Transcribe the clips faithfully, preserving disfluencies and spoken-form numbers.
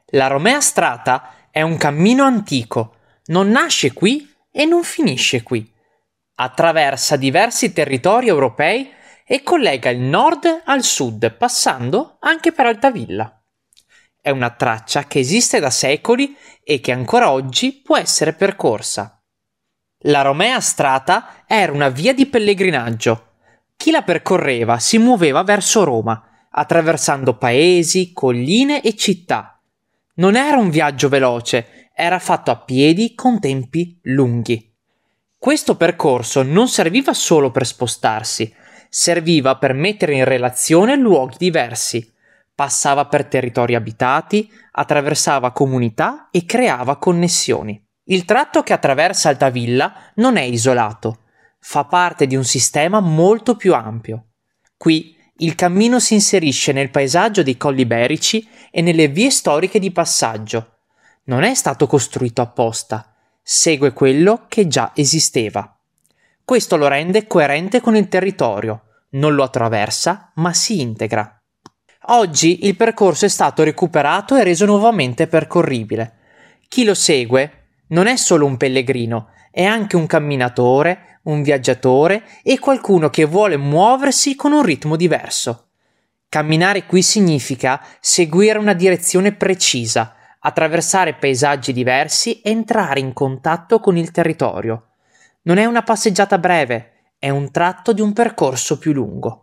La Romea Strata è un cammino antico, non nasce qui e non finisce qui. Attraversa diversi territori europei e collega il nord al sud, passando anche per Altavilla. È una traccia che esiste da secoli e che ancora oggi può essere percorsa. La Romea Strata era una via di pellegrinaggio. Chi la percorreva si muoveva verso Roma, attraversando paesi, colline e città. Non era un viaggio veloce, era fatto a piedi con tempi lunghi. Questo percorso non serviva solo per spostarsi, serviva per mettere in relazione luoghi diversi. Passava per territori abitati, attraversava comunità e creava connessioni. Il tratto che attraversa Altavilla non è isolato, fa parte di un sistema molto più ampio. Qui il cammino si inserisce nel paesaggio dei Colli Iberici e nelle vie storiche di passaggio. Non è stato costruito apposta, segue quello che già esisteva. Questo lo rende coerente con il territorio, non lo attraversa, ma si integra. Oggi il percorso è stato recuperato e reso nuovamente percorribile. Chi lo segue non è solo un pellegrino, è anche un camminatore, un viaggiatore e qualcuno che vuole muoversi con un ritmo diverso. Camminare qui significa seguire una direzione precisa, attraversare paesaggi diversi e entrare in contatto con il territorio. Non è una passeggiata breve, è un tratto di un percorso più lungo.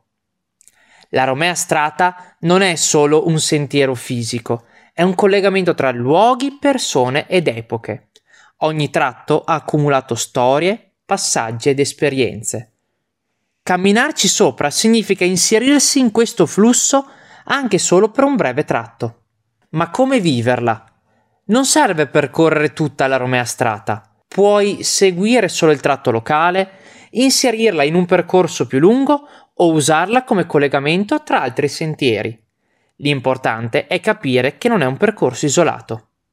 La Romea Strata non è solo un sentiero fisico, è un collegamento tra luoghi, persone ed epoche. Ogni tratto ha accumulato storie, passaggi ed esperienze. Camminarci sopra significa inserirsi in questo flusso anche solo per un breve tratto. Ma come viverla? Non serve percorrere tutta la Romea Strata. Puoi seguire solo il tratto locale, inserirla in un percorso più lungo o usarla come collegamento tra altri sentieri. L'importante è capire che non è un percorso isolato.